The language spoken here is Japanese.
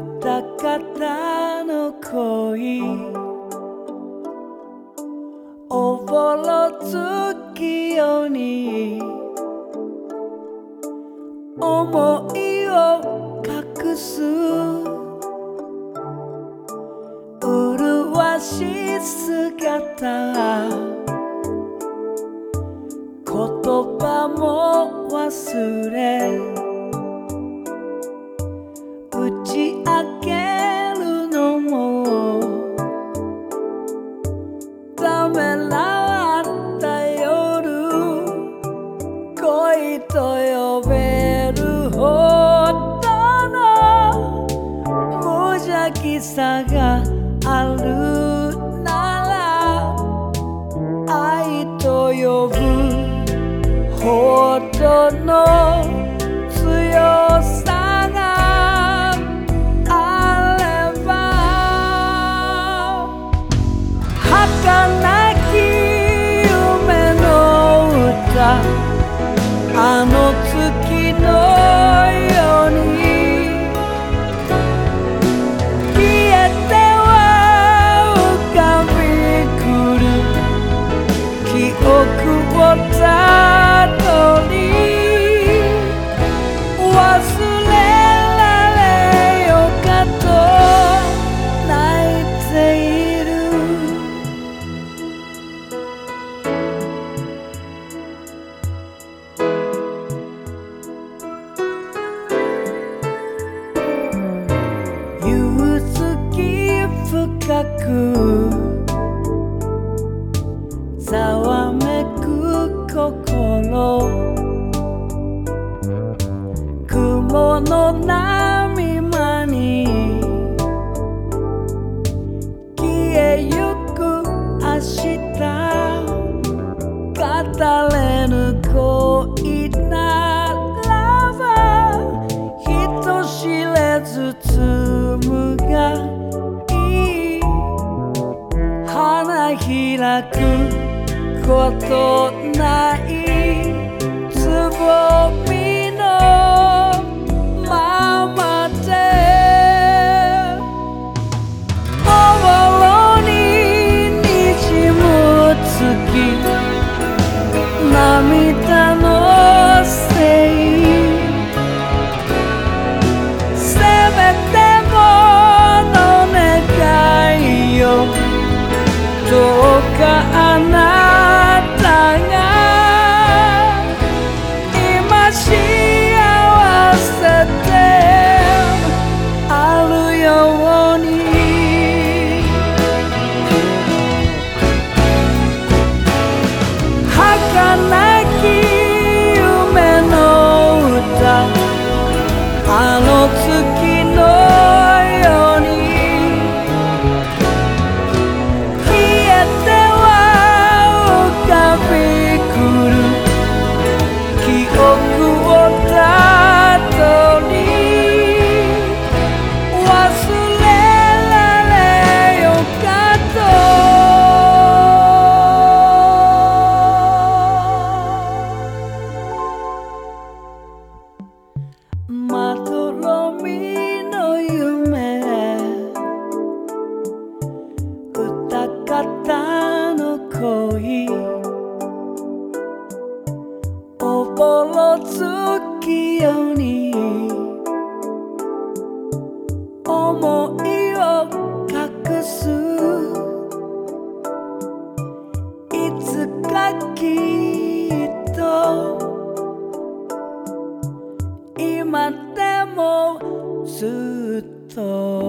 二方の恋おぼろ月夜に思いを隠す麗しい姿言葉も忘れ打ち明けるのもためらった夜恋と呼べるほどの無邪気さがあるなら愛と呼ぶほどの強さがあれば儚き夢の歌あの月のように消えては浮かびくる記憶をたどり忘れられよかと泣いている夕月深くざわめく心雲の波間に消えゆく明日語れぬ恋ならば人知れず紡がいい花開くことないつぼみのままでおぼろににじむ月涙のせいせめてもの願いよどうかあなたが今幸せであるように儚き夢の歌あの月のように記憶をたどり忘れられよかとまどろみの夢二方の恋おぼろ月夜に思いを隠すいつかきっと今でもずっと